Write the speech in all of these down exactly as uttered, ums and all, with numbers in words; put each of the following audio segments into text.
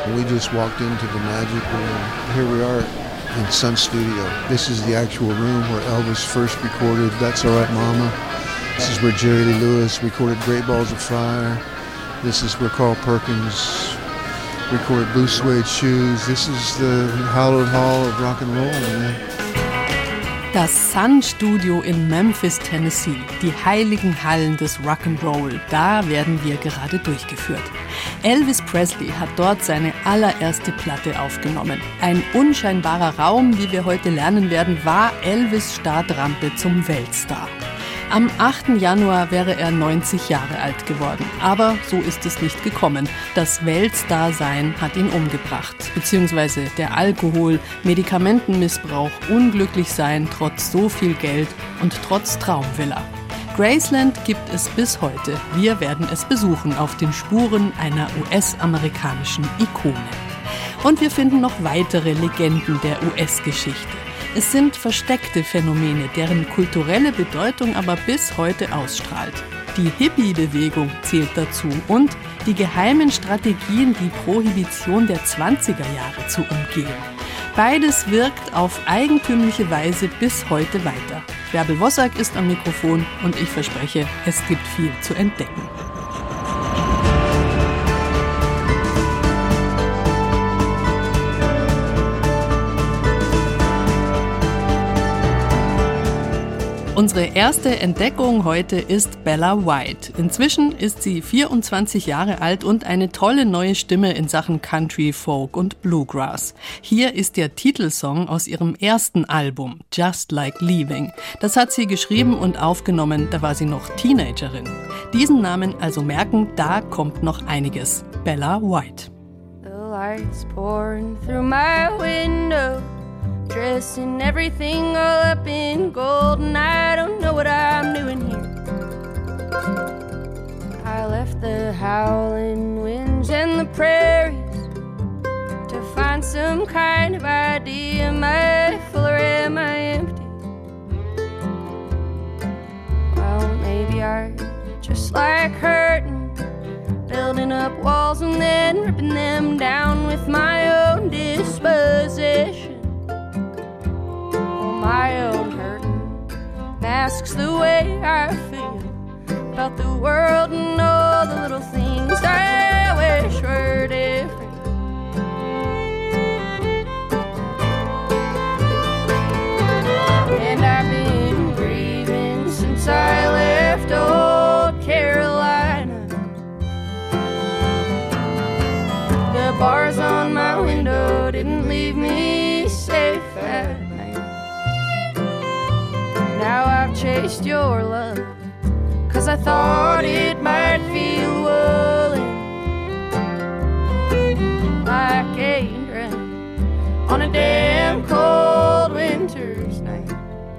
We just walked into the magic room. Here we are in Sun Studio. This is the actual room where Elvis first recorded That's All Right Mama. This is where Jerry Lee Lewis recorded Great Balls of Fire. This is where Carl Perkins recorded Blue Suede Shoes. This is the hallowed hall of rock and roll, man. Das Sun Studio in Memphis, Tennessee, die heiligen Hallen des Rock'n'Roll, da werden wir gerade durchgeführt. Elvis Presley hat dort seine allererste Platte aufgenommen. Ein unscheinbarer Raum, wie wir heute lernen werden, war Elvis' Startrampe zum Weltstar. Am achten Januar wäre er neunzig Jahre alt geworden. Aber so ist es nicht gekommen. Das Weltstar-Sein hat ihn umgebracht. Beziehungsweise der Alkohol, Medikamentenmissbrauch, unglücklich sein, trotz so viel Geld und trotz Traumvilla. Graceland gibt es bis heute. Wir werden es besuchen auf den Spuren einer U S-amerikanischen Ikone. Und wir finden noch weitere Legenden der U S-Geschichte. Es sind versteckte Phänomene, deren kulturelle Bedeutung aber bis heute ausstrahlt. Die Hippie-Bewegung zählt dazu und die geheimen Strategien, die Prohibition der zwanziger Jahre zu umgehen. Beides wirkt auf eigentümliche Weise bis heute weiter. Bärbel Wossack ist am Mikrofon und ich verspreche, es gibt viel zu entdecken. Unsere erste Entdeckung heute ist Bella White. Inzwischen ist sie vierundzwanzig Jahre alt und eine tolle neue Stimme in Sachen Country, Folk und Bluegrass. Hier ist der Titelsong aus ihrem ersten Album, Just Like Leaving. Das hat sie geschrieben und aufgenommen, da war sie noch Teenagerin. Diesen Namen also merken, da kommt noch einiges. Bella White. The lights pouring through my window. Dressed in everything all up in gold, and I don't know what I'm doing here. I left the howling winds and the prairies to find some kind of idea. Am I full or am I empty? Well, maybe I just like hurting, building up walls and then ripping them down with my own disposition. My own hurting masks the way I feel about the world and all the little things I wish were different. And I've been grieving since I left old Carolina. The bars on my window didn't leave me safe at night. Now I've chased your love, 'cause I thought it might feel woolen, like a drown on a damn cold winter's night.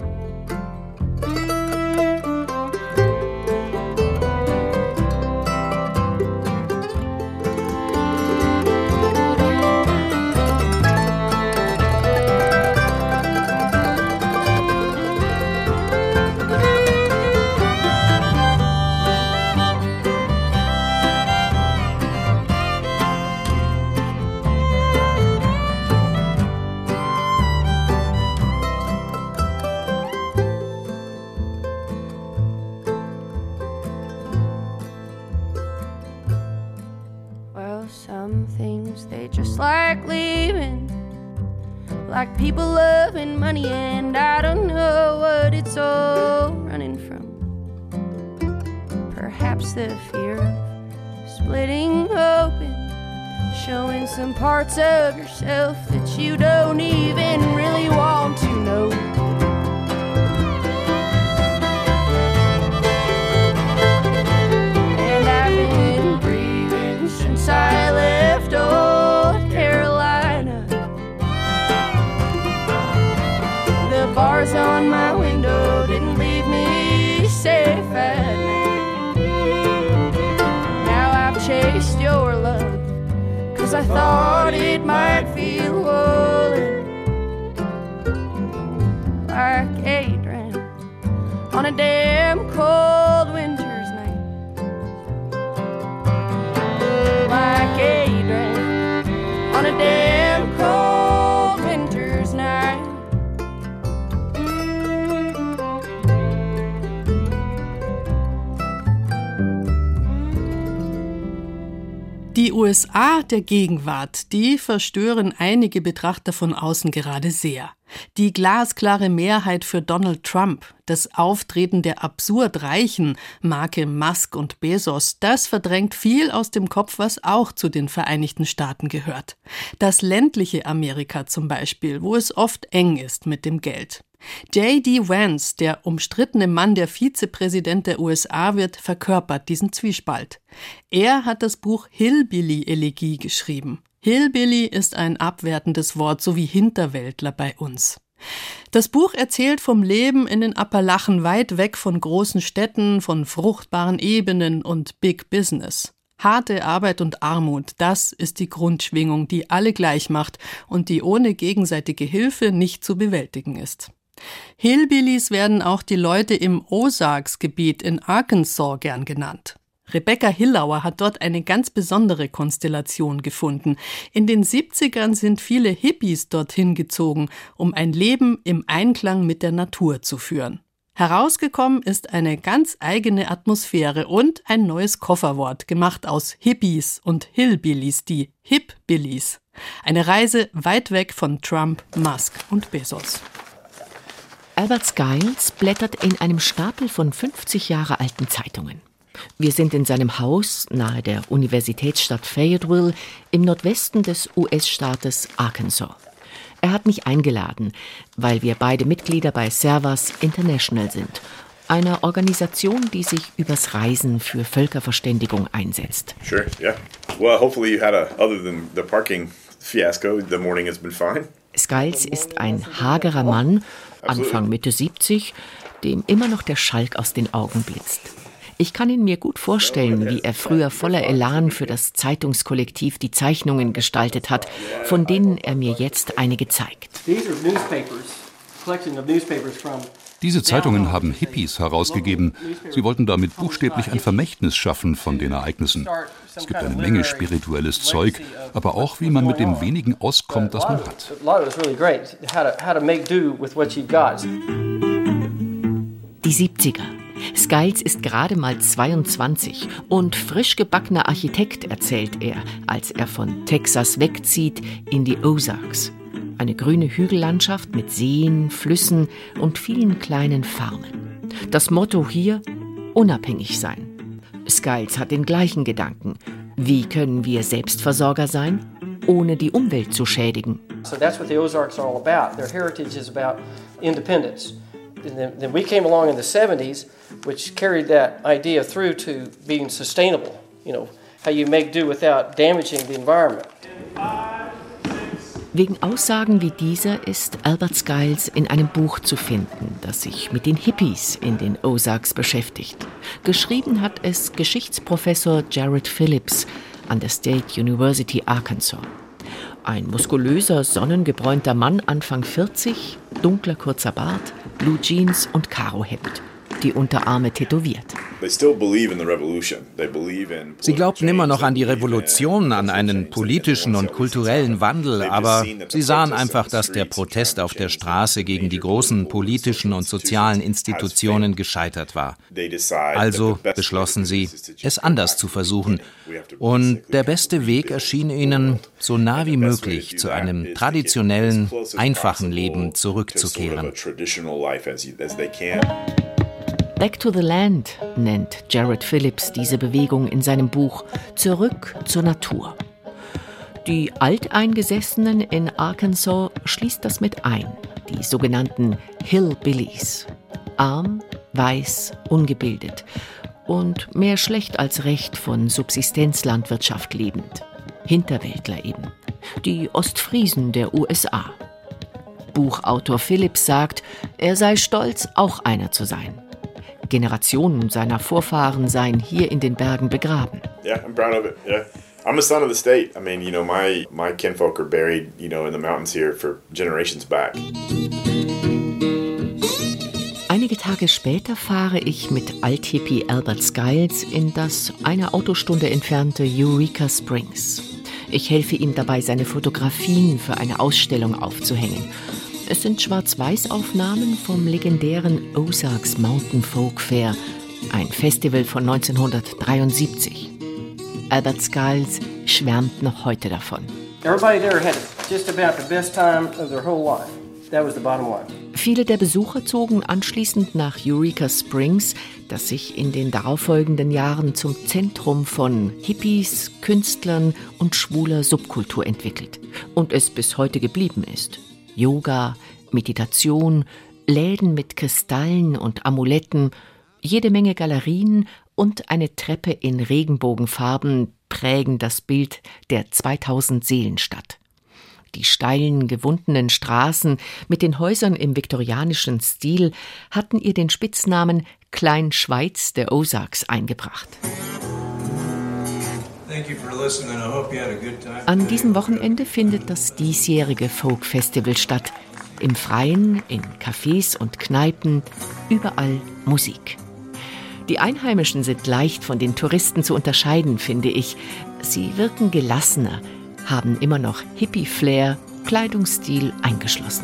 Like leaving, like people loving money, and I don't know what it's all running from. Perhaps the fear of splitting open, showing some parts of yourself that you don't even really want to know. And I've been grieving since I left old Carolina. The bars on my window didn't leave me safe at night. Now I've chased your love, 'cause I thought it might feel woolen, like a drown on a damn cold winter's night. Like a drown Die U S A der Gegenwart, die verstören einige Betrachter von außen gerade sehr. Die glasklare Mehrheit für Donald Trump, das Auftreten der absurd Reichen, Marke Musk und Bezos, das verdrängt viel aus dem Kopf, was auch zu den Vereinigten Staaten gehört. Das ländliche Amerika zum Beispiel, wo es oft eng ist mit dem Geld. J D. Vance, der umstrittene Mann, der Vizepräsident der U S A wird, verkörpert diesen Zwiespalt. Er hat das Buch Hillbilly-Elegie geschrieben. Hillbilly ist ein abwertendes Wort, so wie Hinterwäldler bei uns. Das Buch erzählt vom Leben in den Appalachen, weit weg von großen Städten, von fruchtbaren Ebenen und Big Business. Harte Arbeit und Armut, das ist die Grundschwingung, die alle gleich macht und die ohne gegenseitige Hilfe nicht zu bewältigen ist. Hillbillies werden auch die Leute im Ozarks-Gebiet in Arkansas gern genannt. Rebecca Hillauer hat dort eine ganz besondere Konstellation gefunden. In den siebzigern sind viele Hippies dorthin gezogen, um ein Leben im Einklang mit der Natur zu führen. Herausgekommen ist eine ganz eigene Atmosphäre und ein neues Kofferwort, gemacht aus Hippies und Hillbillies, die Hipbillies. Eine Reise weit weg von Trump, Musk und Bezos. Albert Skiles blättert in einem Stapel von fünfzig Jahre alten Zeitungen. Wir sind in seinem Haus nahe der Universitätsstadt Fayetteville im Nordwesten des U S-Staates Arkansas. Er hat mich eingeladen, weil wir beide Mitglieder bei Servas International sind, einer Organisation, die sich übers Reisen für Völkerverständigung einsetzt. Sure, yeah. Well, hopefully you had a, other than the parking fiasco, the morning has been fine. Skiles ist ein hagerer Mann, Anfang Mitte siebzig, dem immer noch der Schalk aus den Augen blitzt. Ich kann ihn mir gut vorstellen, wie er früher voller Elan für das Zeitungskollektiv die Zeichnungen gestaltet hat, von denen er mir jetzt einige zeigt. Diese Zeitungen haben Hippies herausgegeben. Sie wollten damit buchstäblich ein Vermächtnis schaffen von den Ereignissen. Es gibt eine Menge spirituelles Zeug, aber auch, wie man mit dem wenigen auskommt, das man hat. Die siebziger. Skiles ist gerade mal zweiundzwanzig und frisch gebackener Architekt, erzählt er, als er von Texas wegzieht in die Ozarks. Eine grüne Hügellandschaft mit Seen, Flüssen und vielen kleinen Farmen. Das Motto hier: unabhängig sein. Skiles hat den gleichen Gedanken. Wie können wir Selbstversorger sein, ohne die Umwelt zu schädigen? So that's what the Ozarks are all about. Their heritage is about independence. And then, then we came along in the seventies, which carried that idea through to being sustainable. You know, how you make do without damaging the environment. Wegen Aussagen wie dieser ist Albert Skiles in einem Buch zu finden, das sich mit den Hippies in den Ozarks beschäftigt. Geschrieben hat es Geschichtsprofessor Jared Phillips an der State University Arkansas. Ein muskulöser, sonnengebräunter Mann, Anfang vierzig, dunkler kurzer Bart, Blue Jeans und Karohemd, die Unterarme tätowiert. Sie glaubten immer noch an die Revolution, an einen politischen und kulturellen Wandel, aber sie sahen einfach, dass der Protest auf der Straße gegen die großen politischen und sozialen Institutionen gescheitert war. Also beschlossen sie, es anders zu versuchen. Und der beste Weg erschien ihnen, so nah wie möglich zu einem traditionellen, einfachen Leben zurückzukehren. Back to the Land nennt Jared Phillips diese Bewegung in seinem Buch Zurück zur Natur. Die Alteingesessenen in Arkansas schließt das mit ein, die sogenannten Hillbillies. Arm, weiß, ungebildet und mehr schlecht als recht von Subsistenzlandwirtschaft lebend. Hinterwäldler eben. Die Ostfriesen der U S A. Buchautor Phillips sagt, er sei stolz, auch einer zu sein. Generationen seiner Vorfahren seien hier in den Bergen begraben. Yeah, I'm proud of it. Yeah. I'm a son of the state. I mean, you know, my my kinfolk are buried, you know, in the mountains here for generations back. Einige Tage später fahre ich mit Althippie Albert Skiles in das eine Autostunde entfernte Eureka Springs. Ich helfe ihm dabei, seine Fotografien für eine Ausstellung aufzuhängen. Es sind Schwarz-Weiß-Aufnahmen vom legendären Ozarks Mountain Folk Fair, ein Festival von neunzehnhundertdreiundsiebzig. Albert Skiles schwärmt noch heute davon. Everybody there had just about the best time of their whole life. That was the bottom line. Viele der Besucher zogen anschließend nach Eureka Springs, das sich in den darauffolgenden Jahren zum Zentrum von Hippies, Künstlern und schwuler Subkultur entwickelt und es bis heute geblieben ist. Yoga, Meditation, Läden mit Kristallen und Amuletten, jede Menge Galerien und eine Treppe in Regenbogenfarben prägen das Bild der zweitausend Seelenstadt. Die steilen, gewundenen Straßen mit den Häusern im viktorianischen Stil hatten ihr den Spitznamen Klein-Schweiz der Ozarks eingebracht. An diesem Wochenende findet das diesjährige Folk Festival statt. Im Freien, in Cafés und Kneipen, überall Musik. Die Einheimischen sind leicht von den Touristen zu unterscheiden, finde ich. Sie wirken gelassener, haben immer noch Hippie-Flair, Kleidungsstil eingeschlossen.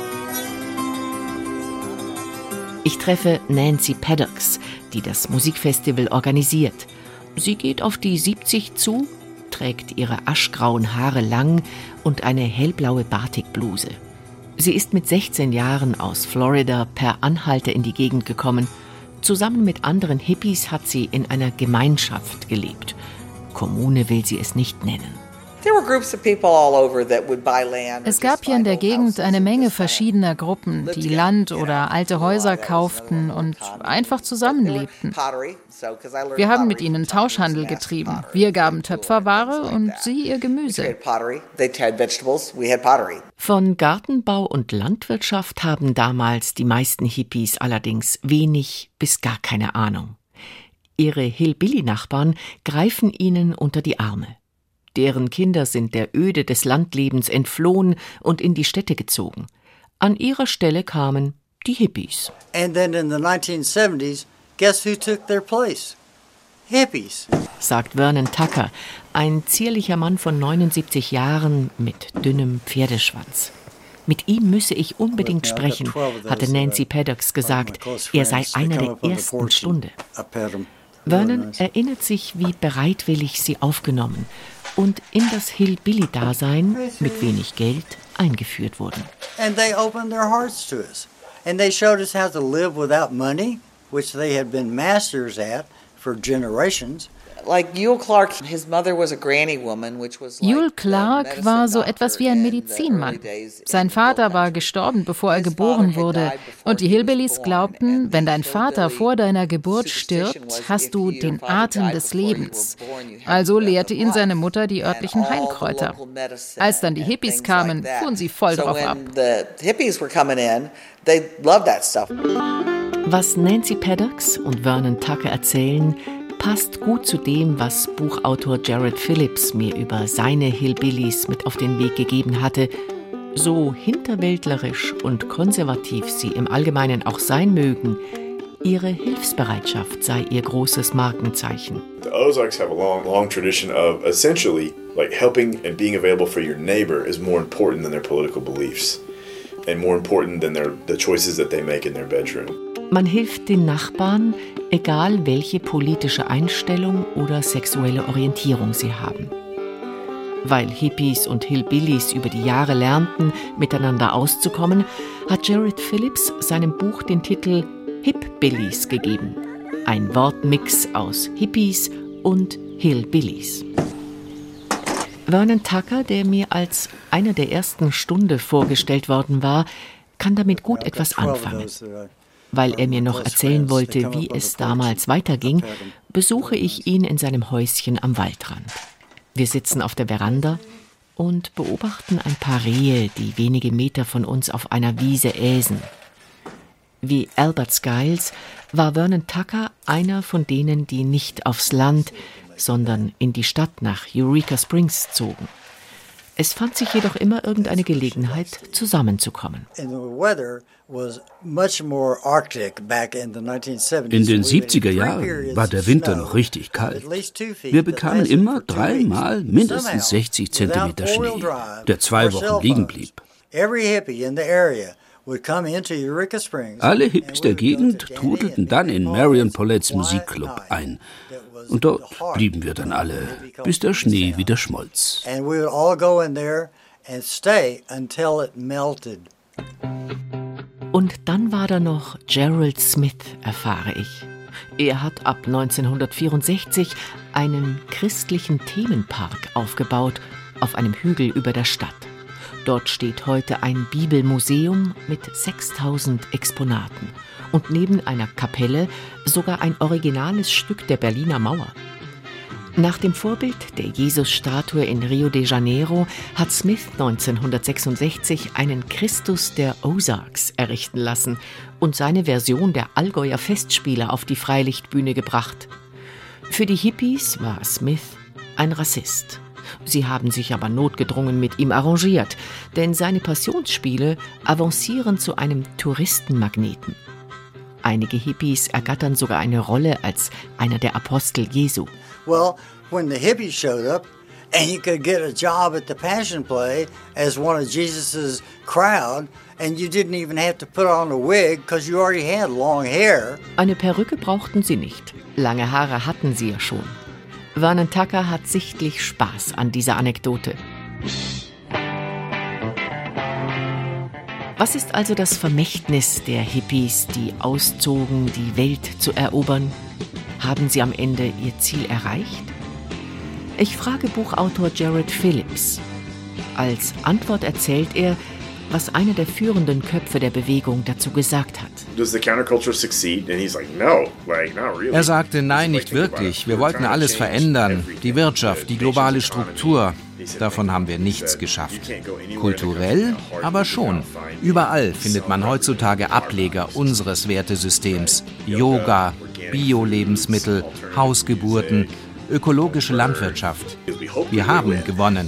Ich treffe Nancy Paddocks, die das Musikfestival organisiert. Sie geht auf die siebzig zu, trägt ihre aschgrauen Haare lang und eine hellblaue Batikbluse. Sie ist mit sechzehn Jahren aus Florida per Anhalter in die Gegend gekommen. Zusammen mit anderen Hippies hat sie in einer Gemeinschaft gelebt. Kommune will sie es nicht nennen. Es gab hier in der Gegend eine Menge verschiedener Gruppen, die Land oder alte Häuser kauften und einfach zusammenlebten. Wir haben mit ihnen Tauschhandel getrieben. Wir gaben Töpferware und sie ihr Gemüse. Von Gartenbau und Landwirtschaft haben damals die meisten Hippies allerdings wenig bis gar keine Ahnung. Ihre Hillbilly-Nachbarn greifen ihnen unter die Arme. Deren Kinder sind der Öde des Landlebens entflohen und in die Städte gezogen. An ihrer Stelle kamen die Hippies. And then in the nineteen seventies, guess who took their place? Hippies. Sagt Vernon Tucker, ein zierlicher Mann von neunundsiebzig Jahren mit dünnem Pferdeschwanz. Mit ihm müsse ich unbedingt sprechen, hatte Nancy Paddocks gesagt. Er sei einer der ersten Stunde. Vernon erinnert sich, wie bereitwillig sie aufgenommen und in das Hillbilly-Dasein mit wenig Geld eingeführt wurden. And they opened their hearts to us. And they showed us how to live without money, which they had been masters at for generations. Yule Clark war so etwas wie ein Medizinmann. Sein Vater war gestorben, bevor er geboren wurde. Und die Hillbillies glaubten, wenn dein Vater vor deiner Geburt stirbt, hast du den Atem des Lebens. Also lehrte ihn seine Mutter die örtlichen Heilkräuter. Als dann die Hippies kamen, fuhren sie voll drauf ab. Was Nancy Paddocks und Vernon Tucker erzählen, passt gut zu dem, was Buchautor Jared Phillips mir über seine Hillbillies mit auf den Weg gegeben hatte. So hinterwäldlerisch und konservativ sie im Allgemeinen auch sein mögen, ihre Hilfsbereitschaft sei ihr großes Markenzeichen. The Ozarks have a long, long tradition of essentially like helping and being available for your neighbor is more important than their political beliefs and more important than their the choices that they make in their bedroom. Man hilft den Nachbarn, egal welche politische Einstellung oder sexuelle Orientierung sie haben. Weil Hippies und Hillbillies über die Jahre lernten, miteinander auszukommen, hat Jared Phillips seinem Buch den Titel Hip-Billies gegeben. Ein Wortmix aus Hippies und Hillbillies. Vernon Tucker, der mir als einer der ersten Stunde vorgestellt worden war, kann damit gut etwas anfangen. Weil er mir noch erzählen wollte, wie es damals weiterging, besuche ich ihn in seinem Häuschen am Waldrand. Wir sitzen auf der Veranda und beobachten ein paar Rehe, die wenige Meter von uns auf einer Wiese äsen. Wie Albert Skiles war Vernon Tucker einer von denen, die nicht aufs Land, sondern in die Stadt nach Eureka Springs zogen. Es fand sich jedoch immer irgendeine Gelegenheit, zusammenzukommen. In den siebziger Jahren war der Winter noch richtig kalt. Wir bekamen immer dreimal mindestens sechzig Zentimeter Schnee, der zwei Wochen liegen blieb. Alle Hippies der Gegend trudelten dann in Marion Paulettes Musikclub ein. Und dort blieben wir dann alle, bis der Schnee wieder schmolz. Und dann war da noch Gerald Smith, erfahre ich. Er hat ab neunzehnhundertvierundsechzig einen christlichen Themenpark aufgebaut auf einem Hügel über der Stadt. Dort steht heute ein Bibelmuseum mit sechstausend Exponaten und neben einer Kapelle sogar ein originales Stück der Berliner Mauer. Nach dem Vorbild der Jesus-Statue in Rio de Janeiro hat Smith neunzehnhundertsechsundsechzig einen Christus der Ozarks errichten lassen und seine Version der Allgäuer Festspiele auf die Freilichtbühne gebracht. Für die Hippies war Smith ein Rassist. Sie haben sich aber notgedrungen mit ihm arrangiert, denn seine Passionsspiele avancieren zu einem Touristenmagneten. Einige Hippies ergattern sogar eine Rolle als einer der Apostel Jesu. Well, when the hippies showed up and you could get a job at the Passion Play as one of Jesus's crowd and you didn't even have to put on a wig because you already had long hair. Eine Perücke brauchten sie nicht. Lange Haare hatten sie ja schon. Vernon Tucker hat sichtlich Spaß an dieser Anekdote. Was ist also das Vermächtnis der Hippies, die auszogen, die Welt zu erobern? Haben sie am Ende ihr Ziel erreicht? Ich frage Buchautor Jared Phillips. Als Antwort erzählt er, was einer der führenden Köpfe der Bewegung dazu gesagt hat. Er sagte, nein, nicht wirklich. Wir wollten alles verändern. Die Wirtschaft, die globale Struktur. Davon haben wir nichts geschafft. Kulturell aber schon. Überall findet man heutzutage Ableger unseres Wertesystems. Yoga, Bio-Lebensmittel, Hausgeburten, ökologische Landwirtschaft. Wir haben gewonnen.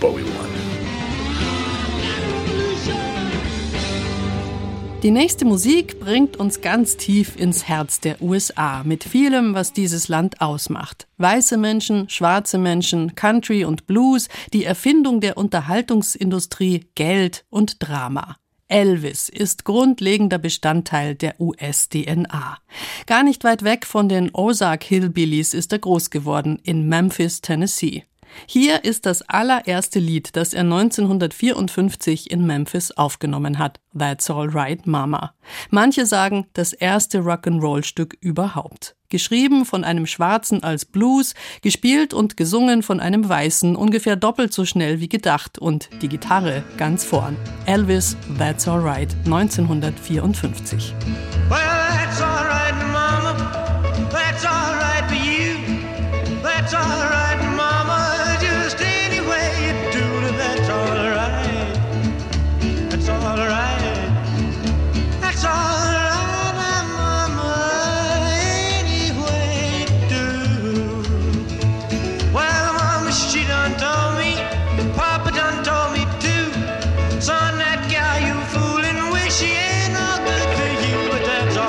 Die nächste Musik bringt uns ganz tief ins Herz der U S A mit vielem, was dieses Land ausmacht. Weiße Menschen, schwarze Menschen, Country und Blues, die Erfindung der Unterhaltungsindustrie, Geld und Drama. Elvis ist grundlegender Bestandteil der U S-D N A. Gar nicht weit weg von den Ozark Hillbillies ist er groß geworden, in Memphis, Tennessee. Hier ist das allererste Lied, das er neunzehnhundertvierundfünfzig in Memphis aufgenommen hat, That's All Right, Mama. Manche sagen, das erste Rock'n'Roll-Stück überhaupt. Geschrieben von einem Schwarzen als Blues, gespielt und gesungen von einem Weißen, ungefähr doppelt so schnell wie gedacht und die Gitarre ganz vorn. Elvis, That's All Right, neunzehnhundertvierundfünfzig. Well, that's all right, Mama. That's all right for you. That's all right, Mama. Just any way you do it, that's all right. That's all right. That's all right, Mama. Any way you do. Well, Mama, she done told me, Papa done told me too. Son, that gal you fooling with, she ain't no good for you, but that's all right.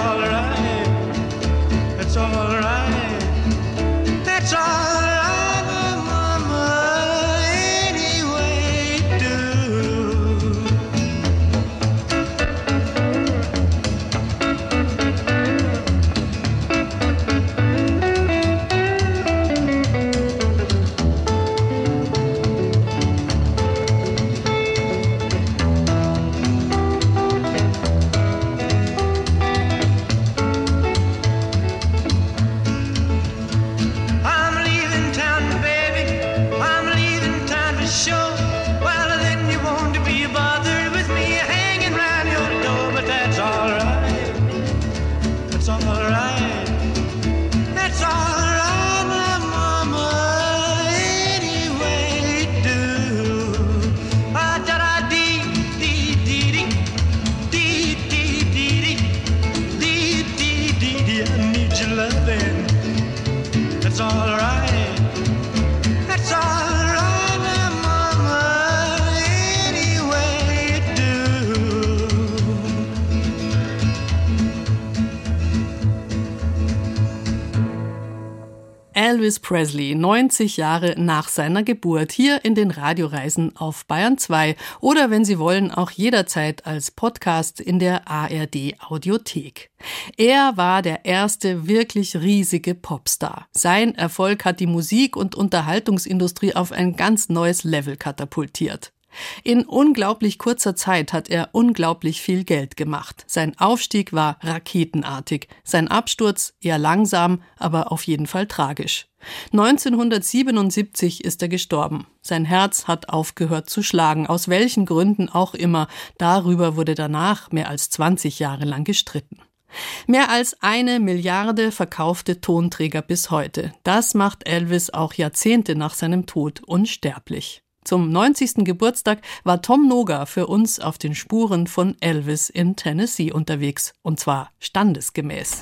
Elvis Presley, neunzig Jahre nach seiner Geburt, hier in den Radioreisen auf Bayern zwei oder, wenn Sie wollen, auch jederzeit als Podcast in der A R D-Audiothek. Er war der erste wirklich riesige Popstar. Sein Erfolg hat die Musik- und Unterhaltungsindustrie auf ein ganz neues Level katapultiert. In unglaublich kurzer Zeit hat er unglaublich viel Geld gemacht. Sein Aufstieg war raketenartig, sein Absturz eher langsam, aber auf jeden Fall tragisch. neunzehnhundertsiebenundsiebzig ist er gestorben. Sein Herz hat aufgehört zu schlagen, aus welchen Gründen auch immer. Darüber wurde danach mehr als zwanzig Jahre lang gestritten. Mehr als eine Milliarde verkaufte Tonträger bis heute. Das macht Elvis auch Jahrzehnte nach seinem Tod unsterblich. Zum neunzigsten Geburtstag war Tom Noga für uns auf den Spuren von Elvis in Tennessee unterwegs. Und zwar standesgemäß.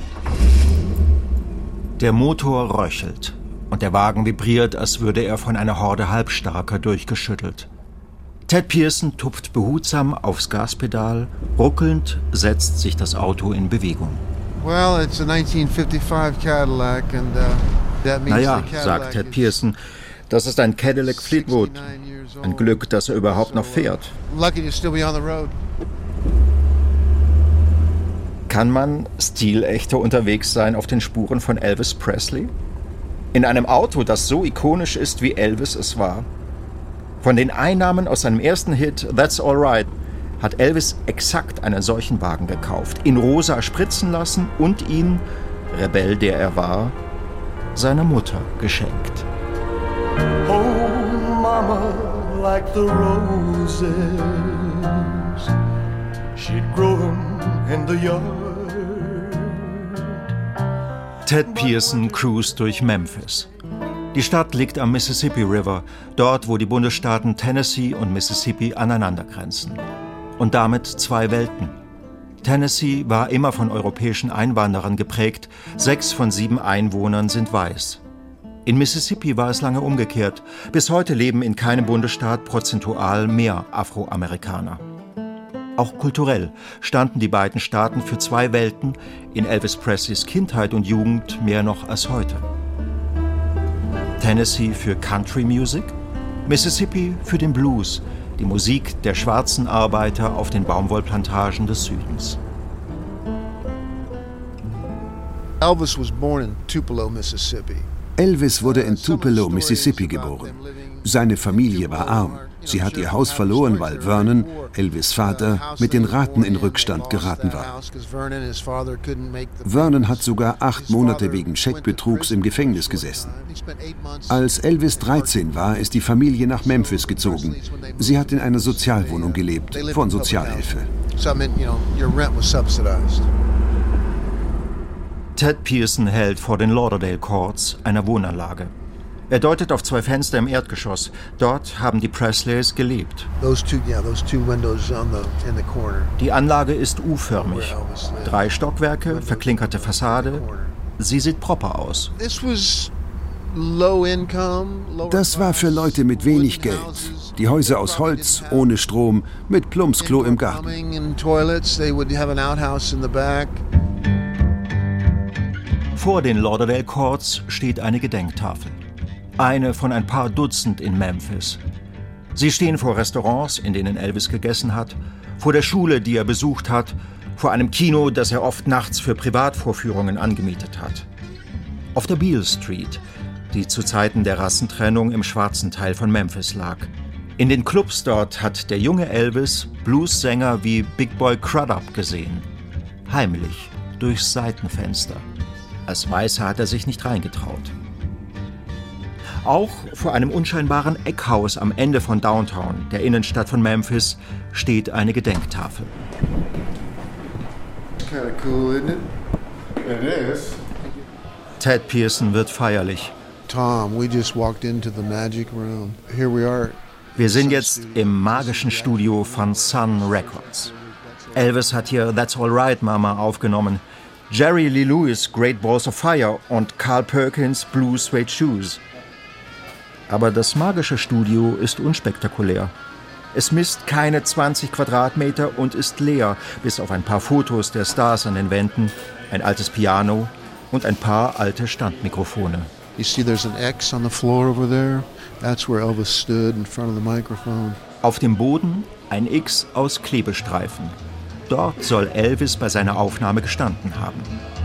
Der Motor röchelt und der Wagen vibriert, als würde er von einer Horde Halbstarker durchgeschüttelt. Ted Pearson tupft behutsam aufs Gaspedal, ruckelnd setzt sich das Auto in Bewegung. Well, it's a nineteen fifty-five Cadillac and uh, that means Naja, the Cadillac sagt Ted Pearson, das ist ein Cadillac Fleetwood. Ein Glück, dass er überhaupt noch fährt. Lucky to still be on the road. Kann man stilechter unterwegs sein auf den Spuren von Elvis Presley? In einem Auto, das so ikonisch ist, wie Elvis es war? Von den Einnahmen aus seinem ersten Hit That's Alright hat Elvis exakt einen solchen Wagen gekauft, in rosa spritzen lassen und ihn, Rebell der er war, seiner Mutter geschenkt. Oh, mama, like the roses, she'd grow them in the yard. Ted Pearson cruist durch Memphis. Die Stadt liegt am Mississippi River, dort, wo die Bundesstaaten Tennessee und Mississippi aneinandergrenzen. Und damit zwei Welten. Tennessee war immer von europäischen Einwanderern geprägt, sechs von sieben Einwohnern sind weiß. In Mississippi war es lange umgekehrt. Bis heute leben in keinem Bundesstaat prozentual mehr Afroamerikaner. Auch kulturell standen die beiden Staaten für zwei Welten, in Elvis Presleys Kindheit und Jugend mehr noch als heute. Tennessee für Country Music, Mississippi für den Blues, die Musik der schwarzen Arbeiter auf den Baumwollplantagen des Südens. Elvis was born in Tupelo, Mississippi. Elvis wurde in Tupelo, Mississippi geboren. Seine Familie war arm. Sie hat ihr Haus verloren, weil Vernon, Elvis' Vater, mit den Raten in Rückstand geraten war. Vernon hat sogar acht Monate wegen Scheckbetrugs im Gefängnis gesessen. Als Elvis dreizehn war, ist die Familie nach Memphis gezogen. Sie hat in einer Sozialwohnung gelebt, von Sozialhilfe. Ted Pearson hält vor den Lauderdale Courts, einer Wohnanlage. Er deutet auf zwei Fenster im Erdgeschoss. Dort haben die Presleys gelebt. Die Anlage ist U-förmig. Drei Stockwerke, verklinkerte Fassade. Sie sieht proper aus. Das war für Leute mit wenig Geld. Die Häuser aus Holz, ohne Strom, mit Plumpsklo im Garten. Vor den Lauderdale Courts steht eine Gedenktafel. Eine von ein paar Dutzend in Memphis. Sie stehen vor Restaurants, in denen Elvis gegessen hat, vor der Schule, die er besucht hat, vor einem Kino, das er oft nachts für Privatvorführungen angemietet hat. Auf der Beale Street, die zu Zeiten der Rassentrennung im schwarzen Teil von Memphis lag. In den Clubs dort hat der junge Elvis Bluessänger wie Big Boy Crudup gesehen. Heimlich, durchs Seitenfenster. Als Weißer hat er sich nicht reingetraut. Auch vor einem unscheinbaren Eckhaus am Ende von Downtown, der Innenstadt von Memphis, steht eine Gedenktafel. Kinda cool, isn't it? It is. Ted Pearson wird feierlich. Tom, we just walked into the magic room. Here we are. Wir sind jetzt im magischen Studio von Sun Records. Elvis hat hier That's Alright, Mama aufgenommen. Jerry Lee Lewis Great Balls of Fire und Carl Perkins Blue Suede Shoes. Aber das magische Studio ist unspektakulär. Es misst keine zwanzig Quadratmeter und ist leer, bis auf ein paar Fotos der Stars an den Wänden, ein altes Piano und ein paar alte Standmikrofone. You see there's an X on the floor over there? That's where Elvis stood in front of the microphone. Auf dem Boden ein X aus Klebestreifen. Dort soll Elvis bei seiner Aufnahme gestanden haben.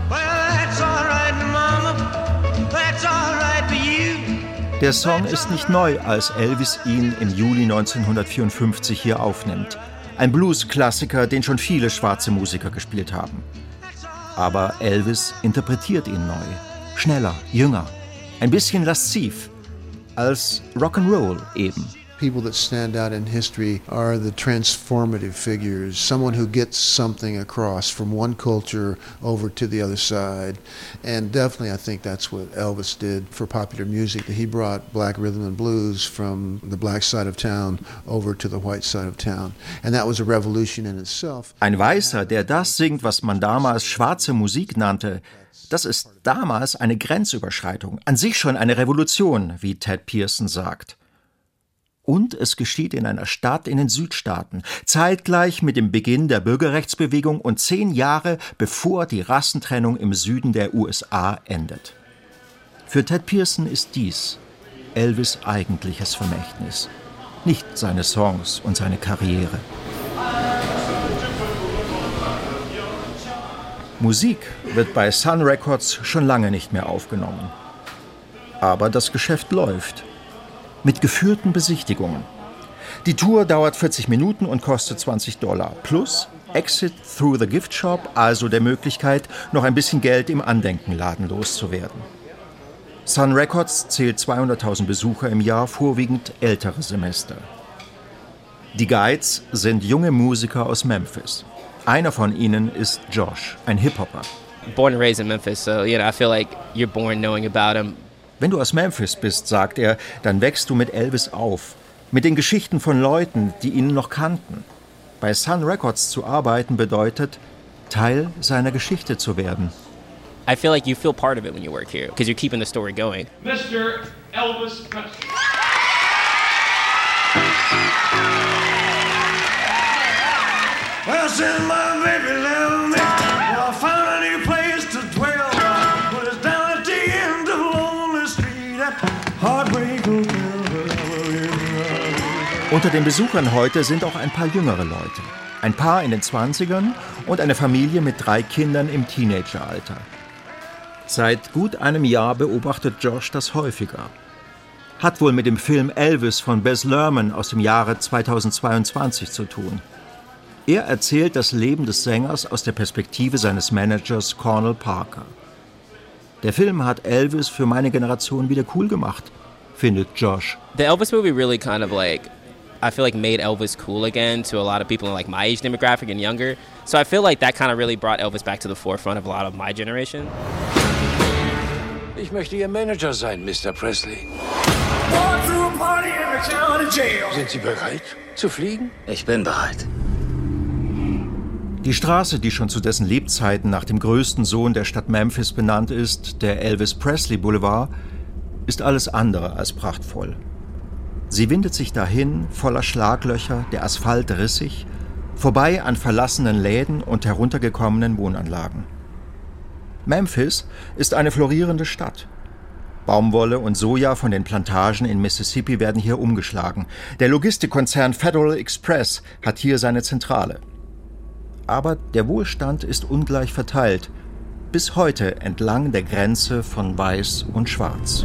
Der Song ist nicht neu, als Elvis ihn im Juli neunzehnhundertvierundfünfzig hier aufnimmt. Ein Blues-Klassiker, den schon viele schwarze Musiker gespielt haben. Aber Elvis interpretiert ihn neu. Schneller, jünger, ein bisschen lasziv. Als Rock'n'Roll eben. People that stand out in history are the transformative figures, someone who gets something across from one culture over to the other side. And definitely I think that's what Elvis did for popular music. He brought black rhythm and blues from the black side of town over to the white side of town. And that was a revolution in itself. Ein Weißer, der das singt, was man damals schwarze Musik nannte, das ist damals eine Grenzüberschreitung, an sich schon eine Revolution, wie Ted Pearson sagt. Und es geschieht in einer Stadt in den Südstaaten, zeitgleich mit dem Beginn der Bürgerrechtsbewegung und zehn Jahre bevor die Rassentrennung im Süden der U S A endet. Für Ted Pearson ist dies Elvis' eigentliches Vermächtnis, nicht seine Songs und seine Karriere. Musik wird bei Sun Records schon lange nicht mehr aufgenommen. Aber das Geschäft läuft. Mit geführten Besichtigungen. Die Tour dauert vierzig Minuten und kostet zwanzig Dollar. Plus Exit through the Gift Shop, also der Möglichkeit, noch ein bisschen Geld im Andenkenladen loszuwerden. Sun Records zählt zweihunderttausend Besucher im Jahr, vorwiegend ältere Semester. Die Guides sind junge Musiker aus Memphis. Einer von ihnen ist Josh, ein Hip-Hopper. Born and raised in Memphis, so you know, I feel like you're born knowing about him. Wenn du aus Memphis bist, sagt er, dann wächst du mit Elvis auf. Mit den Geschichten von Leuten, die ihn noch kannten. Bei Sun Records zu arbeiten bedeutet, Teil seiner Geschichte zu werden. I feel like you feel part of it when you work here, because you're keeping the story going. Mister Elvis Presley. Well, since my baby left me, I found a new place to dwell. But it's down at the end of Lonely Street at Heartbreak Hotel. Unter den Besuchern heute sind auch ein paar jüngere Leute. Ein Paar in den Zwanzigern und eine Familie mit drei Kindern im Teenageralter. Seit gut einem Jahr beobachtet Josh das häufiger. Hat wohl mit dem Film Elvis von Baz Luhrmann aus dem Jahre zweitausendzweiundzwanzig zu tun. Er erzählt das Leben des Sängers aus der Perspektive seines Managers Cornel Parker. Der Film hat Elvis für meine Generation wieder cool gemacht, findet Josh. The Elvis movie really kind of like, I feel like made Elvis cool again to a lot of people in like my age demographic and younger. So I feel like that kind of really brought Elvis back to the forefront of a lot of my generation. Ich möchte Ihr Manager sein, Mister Presley. Sind Sie bereit zu fliegen? Ich bin bereit. Die Straße, die schon zu dessen Lebzeiten nach dem größten Sohn der Stadt Memphis benannt ist, der Elvis Presley Boulevard, ist alles andere als prachtvoll. Sie windet sich dahin, voller Schlaglöcher, der Asphalt rissig, vorbei an verlassenen Läden und heruntergekommenen Wohnanlagen. Memphis ist eine florierende Stadt. Baumwolle und Soja von den Plantagen in Mississippi werden hier umgeschlagen. Der Logistikkonzern Federal Express hat hier seine Zentrale. Aber der Wohlstand ist ungleich verteilt, bis heute entlang der Grenze von Weiß und Schwarz.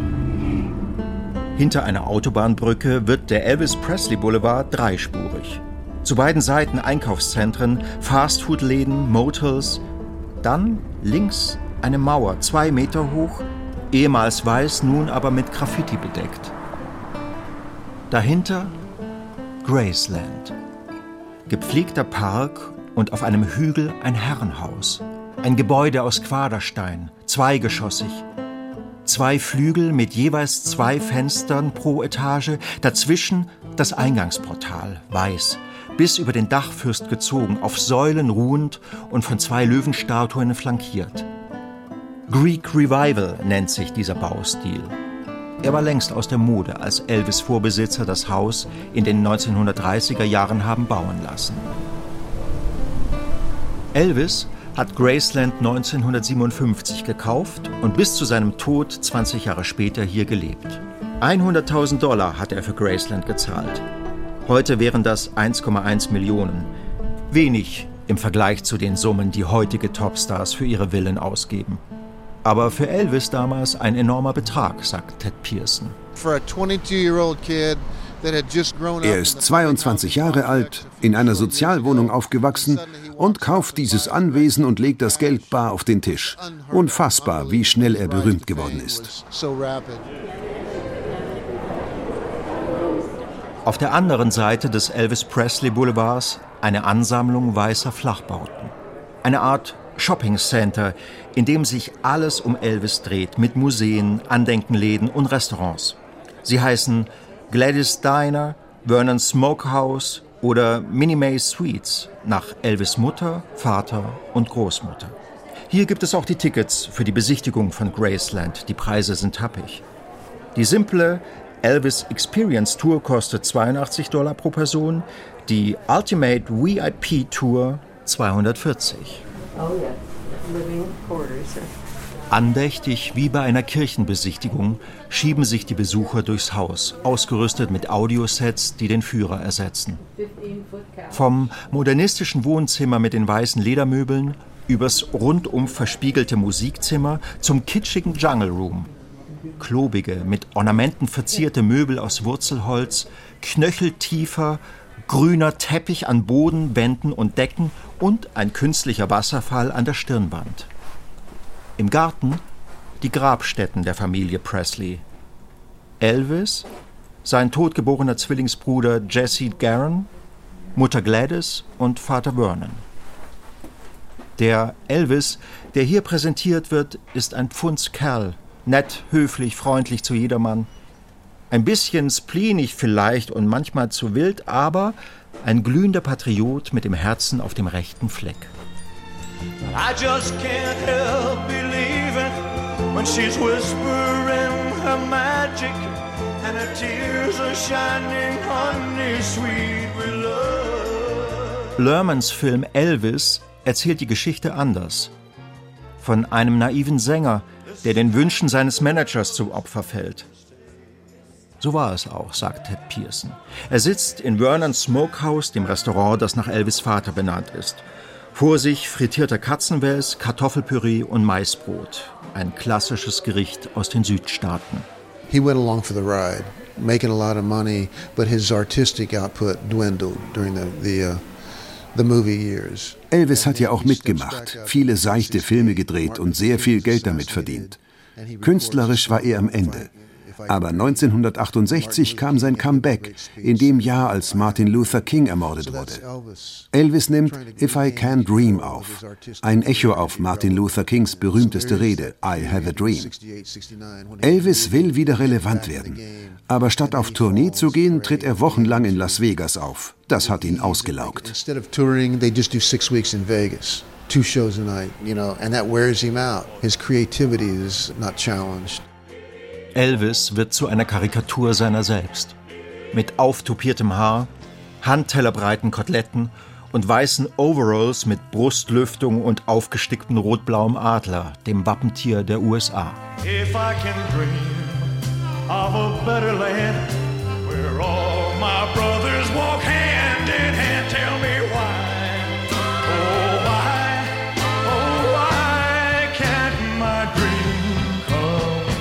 Hinter einer Autobahnbrücke wird der Elvis Presley Boulevard dreispurig. Zu beiden Seiten Einkaufszentren, Fastfood-Läden, Motels. Dann links eine Mauer, zwei Meter hoch, ehemals weiß, nun aber mit Graffiti bedeckt. Dahinter Graceland. Gepflegter Park und auf einem Hügel ein Herrenhaus. Ein Gebäude aus Quaderstein, zweigeschossig. Zwei Flügel mit jeweils zwei Fenstern pro Etage, dazwischen das Eingangsportal, weiß, bis über den Dachfirst gezogen, auf Säulen ruhend und von zwei Löwenstatuen flankiert. Greek Revival nennt sich dieser Baustil. Er war längst aus der Mode, als Elvis Vorbesitzer das Haus in den neunzehnhundertdreißiger Jahren haben bauen lassen. Elvis hat Graceland neunzehnhundertsiebenundfünfzig gekauft und bis zu seinem Tod zwanzig Jahre später hier gelebt. hunderttausend Dollar hat er für Graceland gezahlt. Heute wären das eins Komma eins Millionen. Wenig im Vergleich zu den Summen, die heutige Topstars für ihre Villen ausgeben. Aber für Elvis damals ein enormer Betrag, sagt Ted Pearson. Er ist zweiundzwanzig Jahre alt, in einer Sozialwohnung aufgewachsen und kauft dieses Anwesen und legt das Geld bar auf den Tisch. Unfassbar, wie schnell er berühmt geworden ist. Auf der anderen Seite des Elvis Presley Boulevards eine Ansammlung weißer Flachbauten. Eine Art Shopping Center, in dem sich alles um Elvis dreht, mit Museen, Andenkenläden und Restaurants. Sie heißen Gladys Diner, Vernon Smokehouse oder Minnie Mae's Sweets, nach Elvis' Mutter, Vater und Großmutter. Hier gibt es auch die Tickets für die Besichtigung von Graceland. Die Preise sind happig. Die simple Elvis Experience Tour kostet zweiundachtzig Dollar pro Person, die Ultimate V I P Tour zweihundertvierzig. Oh yeah, living quarters. Andächtig wie bei einer Kirchenbesichtigung schieben sich die Besucher durchs Haus, ausgerüstet mit Audiosets, die den Führer ersetzen. Vom modernistischen Wohnzimmer mit den weißen Ledermöbeln übers rundum verspiegelte Musikzimmer zum kitschigen Jungle Room. Klobige, mit Ornamenten verzierte Möbel aus Wurzelholz, knöcheltiefer, grüner Teppich an Boden, Wänden und Decken und ein künstlicher Wasserfall an der Stirnwand. Im Garten die Grabstätten der Familie Presley. Elvis, sein totgeborener Zwillingsbruder Jesse Garon, Mutter Gladys und Vater Vernon. Der Elvis, der hier präsentiert wird, ist ein Pfundskerl, nett, höflich, freundlich zu jedermann. Ein bisschen spleenig vielleicht und manchmal zu wild, aber ein glühender Patriot mit dem Herzen auf dem rechten Fleck. I just can't help believing when she's whispering her magic and her tears are shining honey sweet with love. Lermans Film Elvis erzählt die Geschichte anders. Von einem naiven Sänger, der den Wünschen seines Managers zum Opfer fällt. So war es auch, sagt Ted Pearson. Er sitzt in Vernon Smokehouse, dem Restaurant, das nach Elvis' Vater benannt ist. Vor sich frittierter Katzenwels, Kartoffelpüree und Maisbrot. Ein klassisches Gericht aus den Südstaaten. He went along for the ride, making a lot of money, but his artistic output dwindled during the, the, uh, the movie years. Elvis hat ja auch mitgemacht, viele seichte Filme gedreht und sehr viel Geld damit verdient. Künstlerisch war er am Ende. Aber neunzehnhundertachtundsechzig kam sein Comeback, in dem Jahr, als Martin Luther King ermordet wurde. Elvis nimmt If I Can Dream auf, ein Echo auf Martin Luther Kings berühmteste Rede, I Have a Dream. Elvis will wieder relevant werden, aber statt auf Tournee zu gehen, tritt er wochenlang in Las Vegas auf. Das hat ihn ausgelaugt. Instead of touring, they just do six weeks in Vegas. Two shows a night, you know, and that wears him out. His creativity is not challenged. Elvis wird zu einer Karikatur seiner selbst. Mit auftupiertem Haar, handtellerbreiten Koteletten und weißen Overalls mit Brustlüftung und aufgesticktem rot-blauem Adler, dem Wappentier der U S A. If I can dream of a better land where all my brothers walk hand in hand, tell me why, oh why, oh why can't my dream come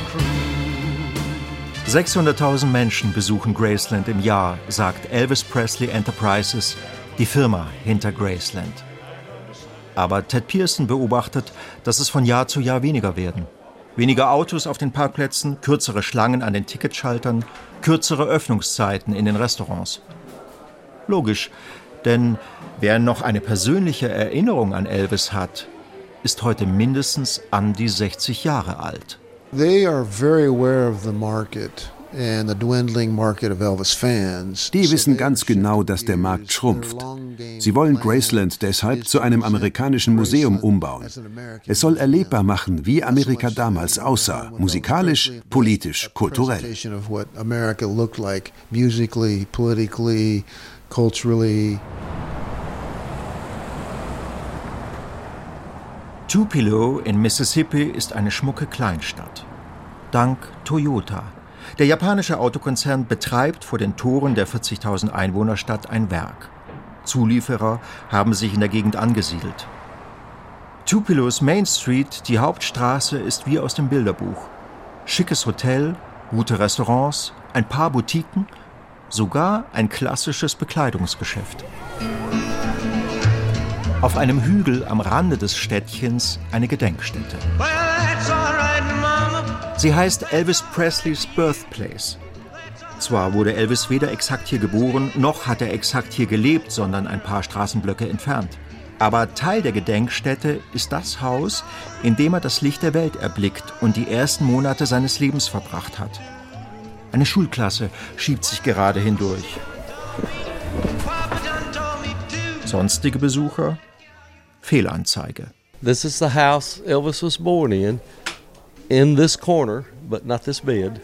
true? sechshunderttausend Menschen besuchen Graceland im Jahr, sagt Elvis Presley Enterprises, die Firma hinter Graceland. Aber Ted Pearson beobachtet, dass es von Jahr zu Jahr weniger werden. Weniger Autos auf den Parkplätzen, kürzere Schlangen an den Ticketschaltern, kürzere Öffnungszeiten in den Restaurants. Logisch, denn wer noch eine persönliche Erinnerung an Elvis hat, ist heute mindestens an die sechzig Jahre alt. They are very aware of the market and the dwindling market of Elvis fans. Die wissen ganz genau, dass der Markt schrumpft. Sie wollen Graceland deshalb zu einem amerikanischen Museum umbauen. Es soll erlebbar machen, wie Amerika damals aussah, musikalisch, politisch, kulturell. Of what America looked like musically, politically, culturally. Tupelo in Mississippi ist eine schmucke Kleinstadt. Dank Toyota. Der japanische Autokonzern betreibt vor den Toren der vierzigtausend Einwohnerstadt ein Werk. Zulieferer haben sich in der Gegend angesiedelt. Tupelos Main Street, die Hauptstraße, ist wie aus dem Bilderbuch. Schickes Hotel, gute Restaurants, ein paar Boutiquen, sogar ein klassisches Bekleidungsgeschäft. Auf einem Hügel am Rande des Städtchens eine Gedenkstätte. Sie heißt Elvis Presleys Birthplace. Zwar wurde Elvis weder exakt hier geboren, noch hat er exakt hier gelebt, sondern ein paar Straßenblöcke entfernt. Aber Teil der Gedenkstätte ist das Haus, in dem er das Licht der Welt erblickt und die ersten Monate seines Lebens verbracht hat. Eine Schulklasse schiebt sich gerade hindurch. Sonstige Besucher? Fehlanzeige. This is the house Elvis was born in, in this corner, but not this bed.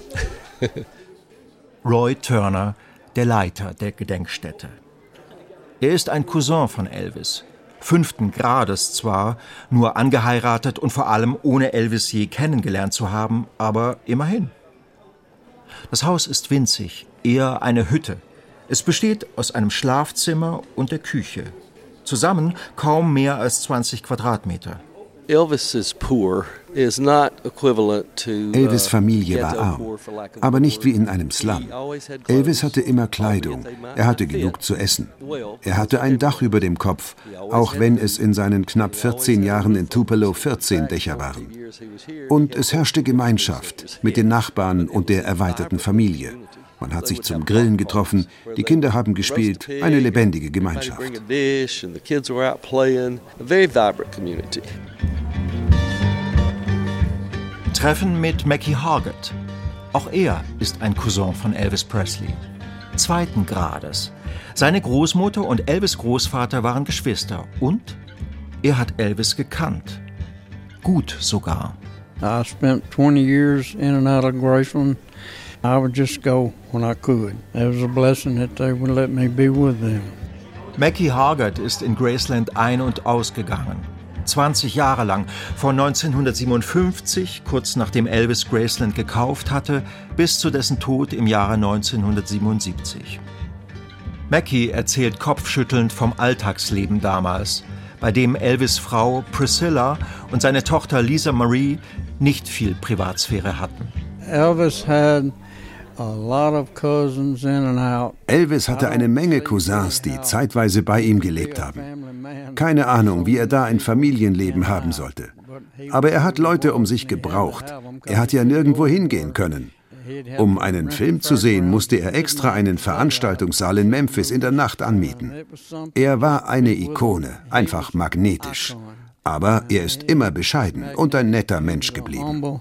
Roy Turner, der Leiter der Gedenkstätte. Er ist ein Cousin von Elvis. Fünften Grades zwar, nur angeheiratet und vor allem ohne Elvis je kennengelernt zu haben, aber immerhin. Das Haus ist winzig, eher eine Hütte. Es besteht aus einem Schlafzimmer und der Küche. Zusammen kaum mehr als zwanzig Quadratmeter. Elvis is poor is not equivalent to, uh, Elvis' Familie war arm, aber nicht wie in einem Slum. Elvis hatte immer Kleidung, er hatte genug zu essen. Er hatte ein Dach über dem Kopf, auch wenn es in seinen knapp vierzehn Jahren in Tupelo vierzehn Dächer waren. Und es herrschte Gemeinschaft mit den Nachbarn und der erweiterten Familie. Man hat sich zum Grillen getroffen, die Kinder haben gespielt, eine lebendige Gemeinschaft. Treffen mit Mackie Hargett. Auch er ist ein Cousin von Elvis Presley. Zweiten Grades. Seine Großmutter und Elvis' Großvater waren Geschwister und er hat Elvis gekannt. Gut sogar. I spent twenty years in and out of Graceland. I would just go when I could. It was a blessing that they would let me be with them. Mackie Hargett ist in Graceland ein- und ausgegangen. zwanzig Jahre lang, von neunzehnhundertsiebenundfünfzig, kurz nachdem Elvis Graceland gekauft hatte, bis zu dessen Tod im Jahre neunzehnhundertsiebenundsiebzig. Mackie erzählt kopfschüttelnd vom Alltagsleben damals, bei dem Elvis' Frau Priscilla und seine Tochter Lisa Marie nicht viel Privatsphäre hatten. Elvis had a lot of cousins in and out. Elvis hatte eine Menge Cousins, die zeitweise bei ihm gelebt haben. Keine Ahnung, wie er da ein Familienleben haben sollte. Aber er hat Leute um sich gebraucht. Er hat ja nirgendwo hingehen können. Um einen Film zu sehen, musste er extra einen Veranstaltungssaal in Memphis in der Nacht anmieten. Er war eine Ikone, einfach magnetisch. Aber er ist immer bescheiden und ein netter Mensch geblieben.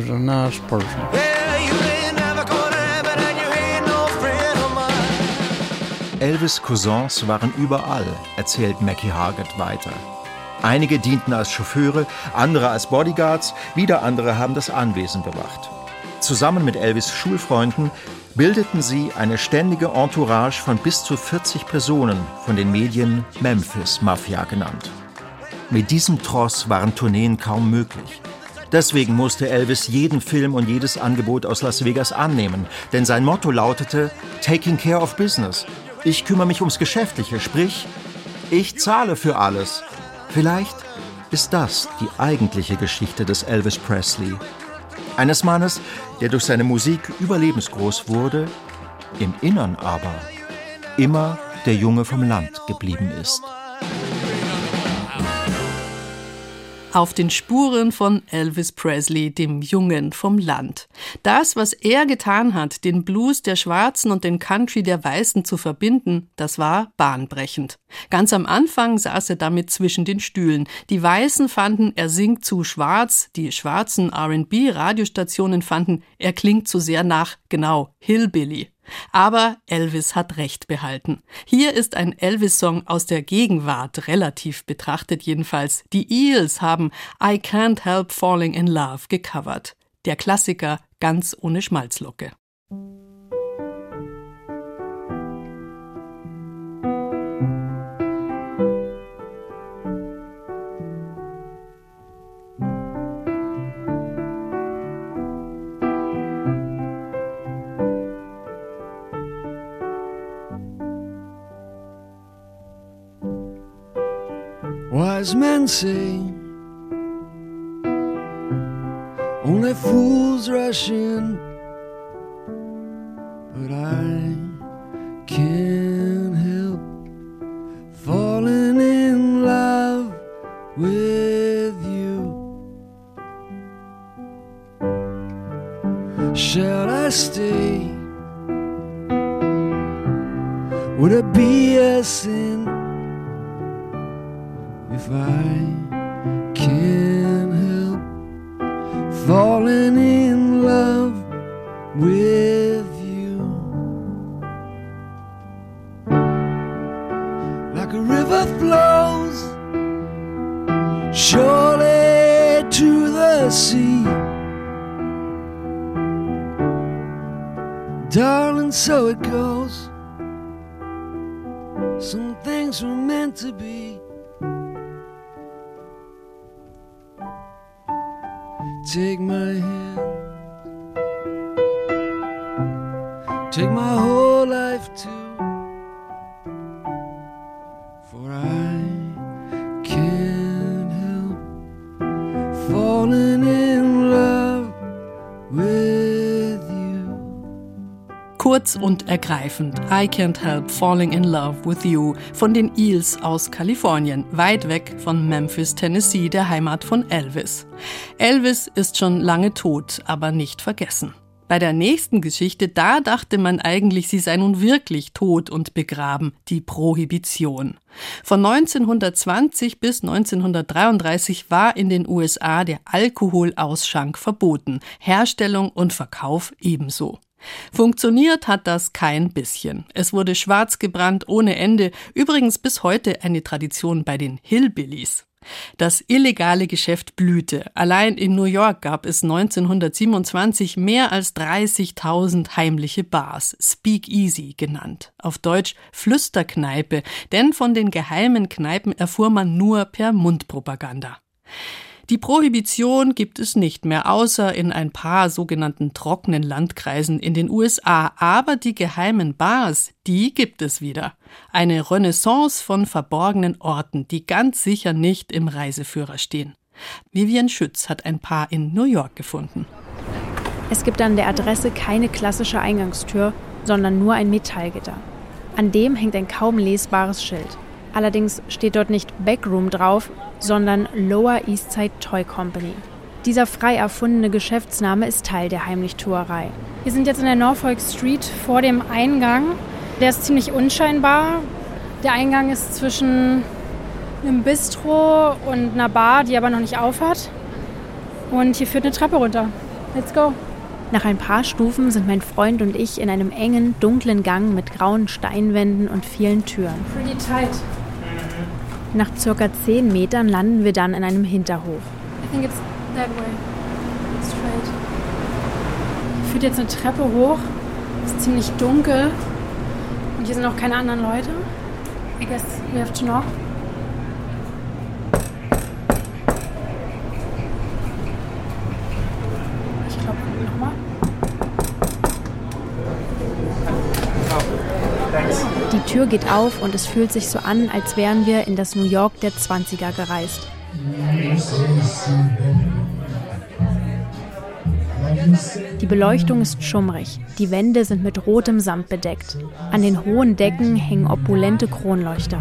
Elvis' Cousins waren überall, erzählt Mackie Hargett weiter. Einige dienten als Chauffeure, andere als Bodyguards, wieder andere haben das Anwesen bewacht. Zusammen mit Elvis' Schulfreunden bildeten sie eine ständige Entourage von bis zu vierzig Personen, von den Medien Memphis Mafia genannt. Mit diesem Tross waren Tourneen kaum möglich. Deswegen musste Elvis jeden Film und jedes Angebot aus Las Vegas annehmen, denn sein Motto lautete Taking care of business. Ich kümmere mich ums Geschäftliche, sprich, ich zahle für alles. Vielleicht ist das die eigentliche Geschichte des Elvis Presley. Eines Mannes, der durch seine Musik überlebensgroß wurde, im Innern aber immer der Junge vom Land geblieben ist. Auf den Spuren von Elvis Presley, dem Jungen vom Land. Das, was er getan hat, den Blues der Schwarzen und den Country der Weißen zu verbinden, das war bahnbrechend. Ganz am Anfang saß er damit zwischen den Stühlen. Die Weißen fanden, er singt zu schwarz, die schwarzen R and B-Radiostationen fanden, er klingt zu sehr nach, genau, Hillbilly. Aber Elvis hat Recht behalten. Hier ist ein Elvis-Song aus der Gegenwart, relativ betrachtet jedenfalls. Die Eels haben I Can't Help Falling in Love gecovert. Der Klassiker ganz ohne Schmalzlocke. Wise men say only fools rush in, but I can't help falling in love with you. Shall I stay? Would it be a sin if I can't help falling in love with you? Like a river flows surely to the sea, darling, so it goes. Some things were meant to be. Take my hand, take my whole life too, for I can't help falling in love with you. Kurz und ergreifend, I Can't Help Falling in Love with You von den Eels aus Kalifornien, weit weg von Memphis, Tennessee, der Heimat von Elvis. Elvis ist schon lange tot, aber nicht vergessen. Bei der nächsten Geschichte, da dachte man eigentlich, sie sei nun wirklich tot und begraben, die Prohibition. Von neunzehnhundertzwanzig bis neunzehnhundertdreiunddreißig war in den U S A der Alkoholausschank verboten, Herstellung und Verkauf ebenso. Funktioniert hat das kein bisschen. Es wurde schwarz gebrannt ohne Ende, übrigens bis heute eine Tradition bei den Hillbillies. Das illegale Geschäft blühte. Allein in New York gab es neunzehnhundertsiebenundzwanzig mehr als dreißigtausend heimliche Bars, Speakeasy genannt. Auf Deutsch Flüsterkneipe, denn von den geheimen Kneipen erfuhr man nur per Mundpropaganda. Die Prohibition gibt es nicht mehr, außer in ein paar sogenannten trockenen Landkreisen in den U S A. Aber die geheimen Bars, die gibt es wieder. Eine Renaissance von verborgenen Orten, die ganz sicher nicht im Reiseführer stehen. Vivian Schütz hat ein paar in New York gefunden. Es gibt an der Adresse keine klassische Eingangstür, sondern nur ein Metallgitter. An dem hängt ein kaum lesbares Schild. Allerdings steht dort nicht Backroom drauf, sondern Lower East Side Toy Company. Dieser frei erfundene Geschäftsname ist Teil der Heimlichtuerei. Wir sind jetzt in der Norfolk Street vor dem Eingang. Der ist ziemlich unscheinbar. Der Eingang ist zwischen einem Bistro und einer Bar, die aber noch nicht auf hat. Und hier führt eine Treppe runter. Let's go. Nach ein paar Stufen sind mein Freund und ich in einem engen, dunklen Gang mit grauen Steinwänden und vielen Türen. Pretty tight. Nach circa zehn Metern landen wir dann in einem Hinterhof. I think it's that way. Straight. Führt jetzt eine Treppe hoch. Es ist ziemlich dunkel. Und hier sind auch keine anderen Leute. I guess we have to knock. Ich glaube, nochmal. Die Tür geht auf und es fühlt sich so an, als wären wir in das New York der zwanziger gereist. Die Beleuchtung ist schummrig, die Wände sind mit rotem Samt bedeckt. An den hohen Decken hängen opulente Kronleuchter.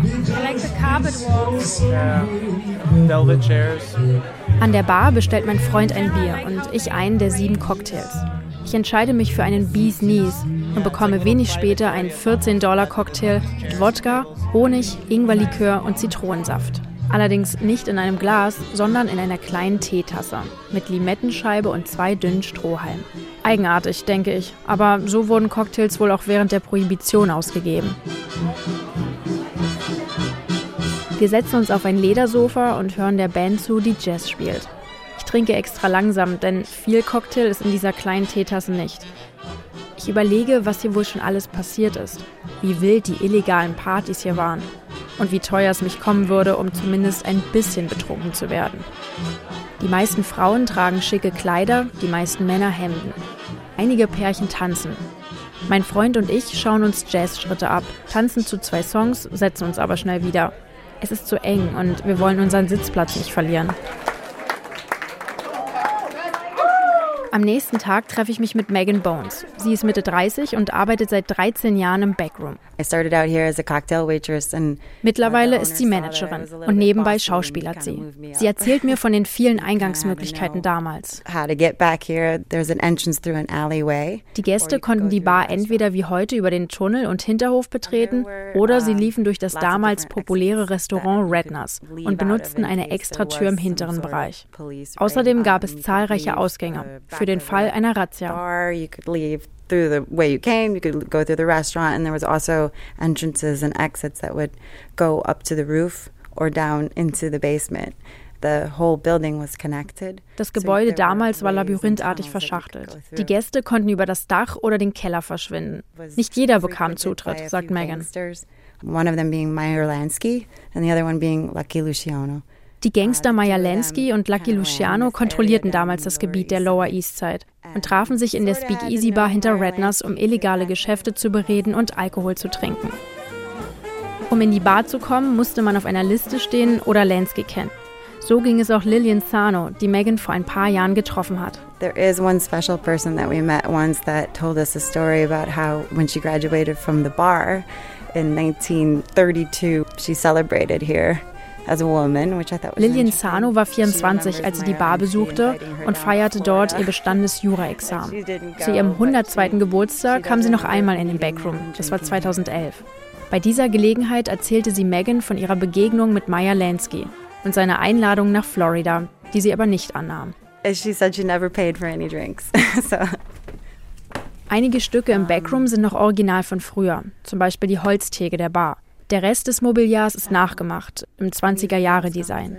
An der Bar bestellt mein Freund ein Bier und ich einen der sieben Cocktails. Ich entscheide mich für einen Bee's Knees und bekomme wenig später einen vierzehn Dollar Cocktail mit Wodka, Honig, Ingwerlikör und Zitronensaft. Allerdings nicht in einem Glas, sondern in einer kleinen Teetasse mit Limettenscheibe und zwei dünnen Strohhalmen. Eigenartig, denke ich, aber so wurden Cocktails wohl auch während der Prohibition ausgegeben. Wir setzen uns auf ein Ledersofa und hören der Band zu, die Jazz spielt. Ich trinke extra langsam, denn viel Cocktail ist in dieser kleinen Teetasse nicht. Ich überlege, was hier wohl schon alles passiert ist, wie wild die illegalen Partys hier waren und wie teuer es mich kommen würde, um zumindest ein bisschen betrunken zu werden. Die meisten Frauen tragen schicke Kleider, die meisten Männer Hemden. Einige Pärchen tanzen. Mein Freund und ich schauen uns Jazzschritte ab, tanzen zu zwei Songs, setzen uns aber schnell wieder. Es ist zu eng und wir wollen unseren Sitzplatz nicht verlieren. Am nächsten Tag treffe ich mich mit Megan Bones. Sie ist Mitte dreißig und arbeitet seit dreizehn Jahren im Backroom. Mittlerweile ist sie Managerin und nebenbei schauspielert sie. Sie erzählt mir von den vielen Eingangsmöglichkeiten damals. Die Gäste konnten die Bar entweder wie heute über den Tunnel und Hinterhof betreten oder sie liefen durch das damals populäre Restaurant Redners und benutzten eine Extratür im hinteren Bereich. Außerdem gab es zahlreiche Ausgänge für den Fall einer Razzia. Through the way you came, you could go through the restaurant, and there was also entrances and exits that would go up to the roof or down into the basement. The whole building was connected. Das Gebäude damals war labyrinthartig verschachtelt. Die Gäste konnten über das Dach oder den Keller verschwinden. Nicht jeder bekam Zutritt, sagt Megan. One of them being Meyer Lansky and the other one being Lucky Luciano. Die Gangster Meyer Lansky und Lucky Luciano kontrollierten damals das Gebiet der Lower East Side und trafen sich in der Speakeasy Bar hinter Redners, um illegale Geschäfte zu bereden und Alkohol zu trinken. Um in die Bar zu kommen, musste man auf einer Liste stehen oder Lansky kennen. So ging es auch Lillian Sano, die Megan vor ein paar Jahren getroffen hat. There is one special person that we met once that told us a story about how when she graduated from the bar in nineteen thirty-two, she celebrated here. Lillian Sano war vierundzwanzig, als sie die Bar besuchte und feierte dort ihr bestandenes Jura-Examen. Zu ihrem hundertzweiten Geburtstag kam sie noch einmal in den Backroom. Das war zweitausendelf. Bei dieser Gelegenheit erzählte sie Megan von ihrer Begegnung mit Meyer Lansky und seiner Einladung nach Florida, die sie aber nicht annahm. She said she never paid for any drinks. So. Einige Stücke im Backroom sind noch original von früher, zum Beispiel die Holztheke der Bar. Der Rest des Mobiliars ist nachgemacht, im zwanziger-Jahre-Design.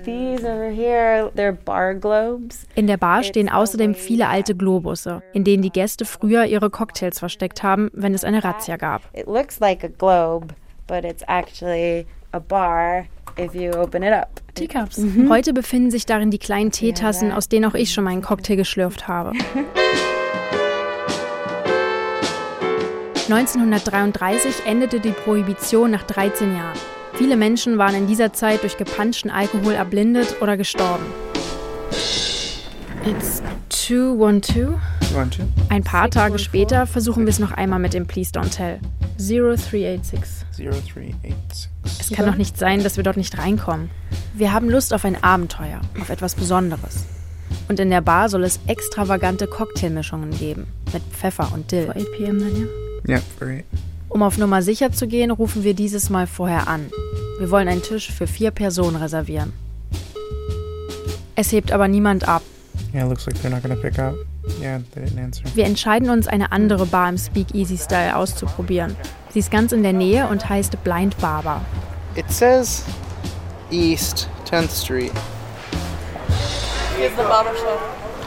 In der Bar stehen außerdem viele alte Globusse, in denen die Gäste früher ihre Cocktails versteckt haben, wenn es eine Razzia gab. Teacups. Mhm. Heute befinden sich darin die kleinen Teetassen, aus denen auch ich schon meinen Cocktail geschlürft habe. neunzehnhundertdreiunddreißig endete die Prohibition nach dreizehn Jahren. Viele Menschen waren in dieser Zeit durch gepanschten Alkohol erblindet oder gestorben. It's two one two. Ein paar Tage später versuchen wir es noch einmal mit dem Please Don't Tell. zero three eight six. Es kann doch nicht sein, dass wir dort nicht reinkommen. Wir haben Lust auf ein Abenteuer, auf etwas Besonderes. Und in der Bar soll es extravagante Cocktailmischungen geben, mit Pfeffer und Dill. For eight p m dann, ja? Ja, great. Um auf Nummer sicher zu gehen, rufen wir dieses Mal vorher an. Wir wollen einen Tisch für vier Personen reservieren. Es hebt aber niemand ab. Yeah, looks like they're not gonna pick up. Yeah, they didn't answer. Wir entscheiden uns, eine andere Bar im Speakeasy-Style auszuprobieren. Sie ist ganz in der Nähe und heißt Blind Barber. It says East tenth Street. Here's the barbershop.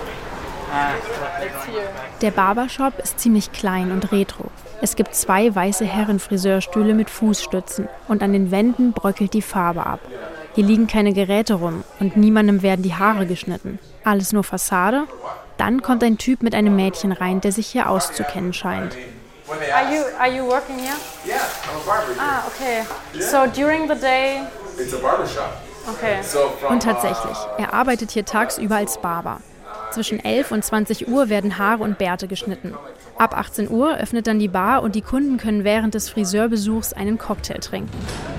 Der Barbershop ist ziemlich klein und retro. Es gibt zwei weiße Herrenfriseurstühle mit Fußstützen und an den Wänden bröckelt die Farbe ab. Hier liegen keine Geräte rum und niemandem werden die Haare geschnitten. Alles nur Fassade. Dann kommt ein Typ mit einem Mädchen rein, der sich hier auszukennen scheint. Are you, are you working here? Yeah, I'm a barber here. Ah, okay. So during the day... It's a barbershop. Okay. Und tatsächlich, er arbeitet hier tagsüber als Barber. Zwischen elf und zwanzig Uhr werden Haare und Bärte geschnitten. Ab achtzehn Uhr öffnet dann die Bar und die Kunden können während des Friseurbesuchs einen Cocktail trinken.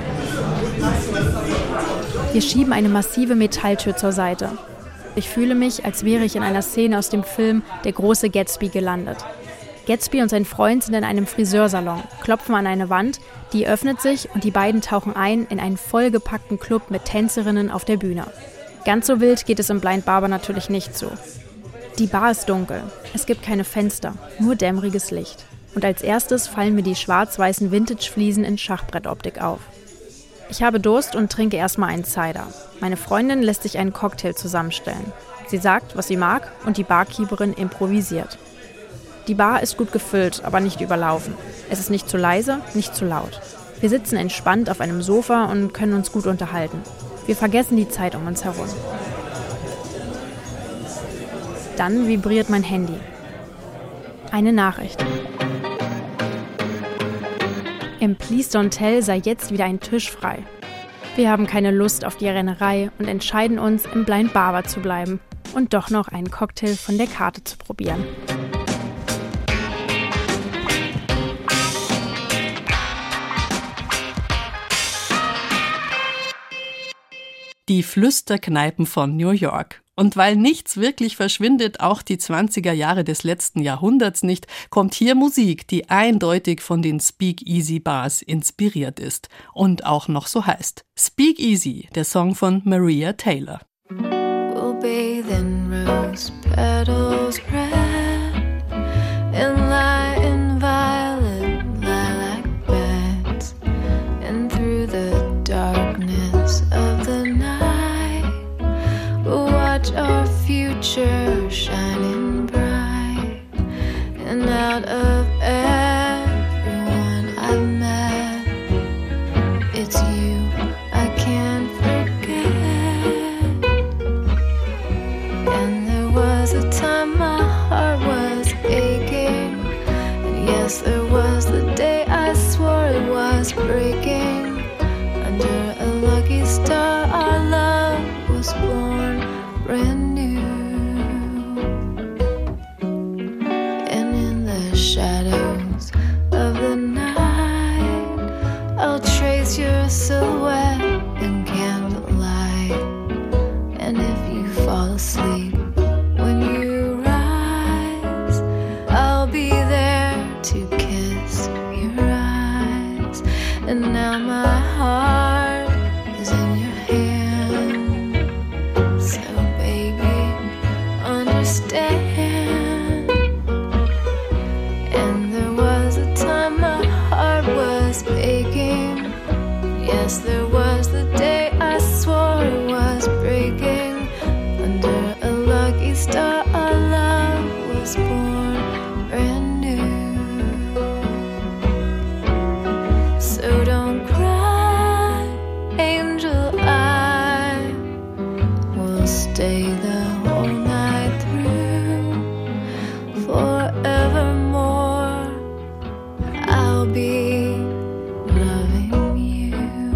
Wir schieben eine massive Metalltür zur Seite. Ich fühle mich, als wäre ich in einer Szene aus dem Film Der große Gatsby gelandet. Gatsby und sein Freund sind in einem Friseursalon, klopfen an eine Wand, die öffnet sich und die beiden tauchen ein in einen vollgepackten Club mit Tänzerinnen auf der Bühne. Ganz so wild geht es im Blind Barber natürlich nicht zu. Die Bar ist dunkel, es gibt keine Fenster, nur dämmeriges Licht. Und als erstes fallen mir die schwarz-weißen Vintage-Fliesen in Schachbrettoptik auf. Ich habe Durst und trinke erstmal einen Cider. Meine Freundin lässt sich einen Cocktail zusammenstellen. Sie sagt, was sie mag, und die Barkeeperin improvisiert. Die Bar ist gut gefüllt, aber nicht überlaufen. Es ist nicht zu leise, nicht zu laut. Wir sitzen entspannt auf einem Sofa und können uns gut unterhalten. Wir vergessen die Zeit um uns herum. Dann vibriert mein Handy. Eine Nachricht. Im Please Don't Tell sei jetzt wieder ein Tisch frei. Wir haben keine Lust auf die Rennerei und entscheiden uns, im Blind Barber zu bleiben und doch noch einen Cocktail von der Karte zu probieren. Die Flüsterkneipen von New York. Und weil nichts wirklich verschwindet, auch die zwanziger Jahre des letzten Jahrhunderts nicht, kommt hier Musik, die eindeutig von den Speakeasy-Bars inspiriert ist und auch noch so heißt. Speakeasy, der Song von Maria Taylor. We'll bathe in rose petals red and lie in violet lilac beds, and through the darkness of the night we'll watch our future shining bright. And out of everyone I've met, it's you I can't forget. And there was a time my heart was aching, and yes, there was the day I swore it was breaking. Under a lucky star our love was born brand new. And in the shadows of the night I'll trace your silhouette in candlelight. And if you fall asleep when you rise, I'll be there to kiss your eyes. And now my heart is in your hand, so baby, understand. And there was a time my heart was aching, yes, there was the day I swore it was breaking. Under a lucky star our love was born brand new. So don't cry, angel, I will stay the whole night through. Forevermore I'll be loving you.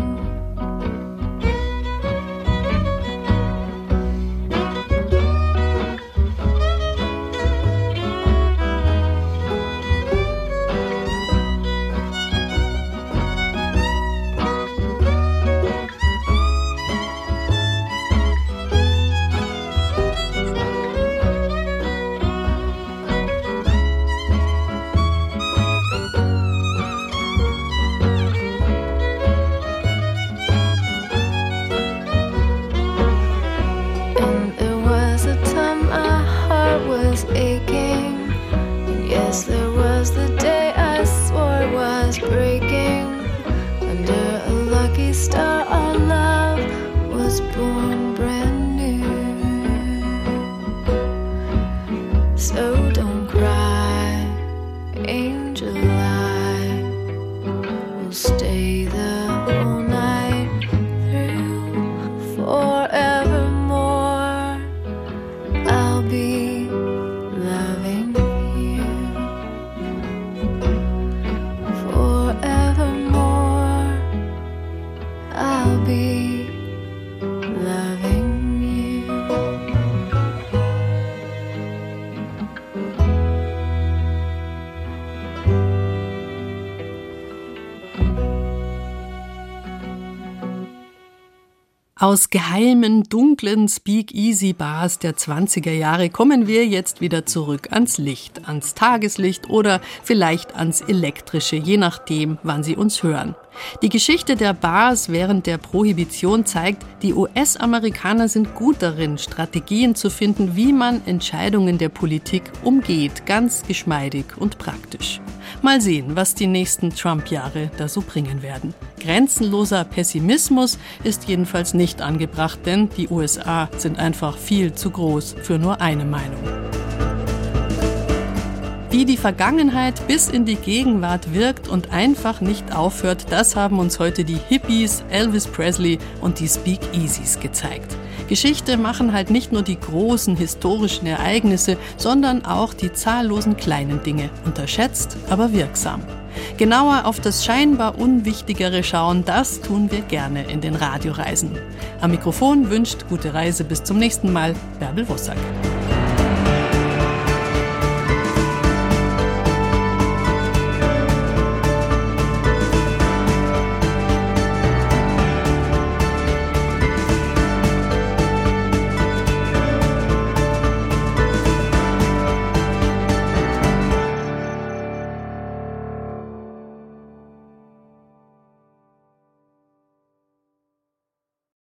And there was a time my heart was aching, and yes, there was the day I swore it was breaking. Under a lucky star our love was born brand new. So don't cry, angel, I will stay the whole night through. Forevermore I'll be loving you. Forevermore I'll be loving you. Aus geheimen, dunklen Speakeasy-Bars der zwanziger Jahre kommen wir jetzt wieder zurück ans Licht, ans Tageslicht oder vielleicht ans Elektrische, je nachdem, wann Sie uns hören. Die Geschichte der Bars während der Prohibition zeigt, die U S-Amerikaner sind gut darin, Strategien zu finden, wie man Entscheidungen der Politik umgeht, ganz geschmeidig und praktisch. Mal sehen, was die nächsten Trump-Jahre da so bringen werden. Grenzenloser Pessimismus ist jedenfalls nicht angebracht, denn die U S A sind einfach viel zu groß für nur eine Meinung. Wie die Vergangenheit bis in die Gegenwart wirkt und einfach nicht aufhört, das haben uns heute die Hippies, Elvis Presley und die Speakeasies gezeigt. Geschichte machen halt nicht nur die großen historischen Ereignisse, sondern auch die zahllosen kleinen Dinge, unterschätzt, aber wirksam. Genauer auf das scheinbar Unwichtigere schauen, das tun wir gerne in den Radioreisen. Am Mikrofon wünscht gute Reise bis zum nächsten Mal, Bärbel Wossack.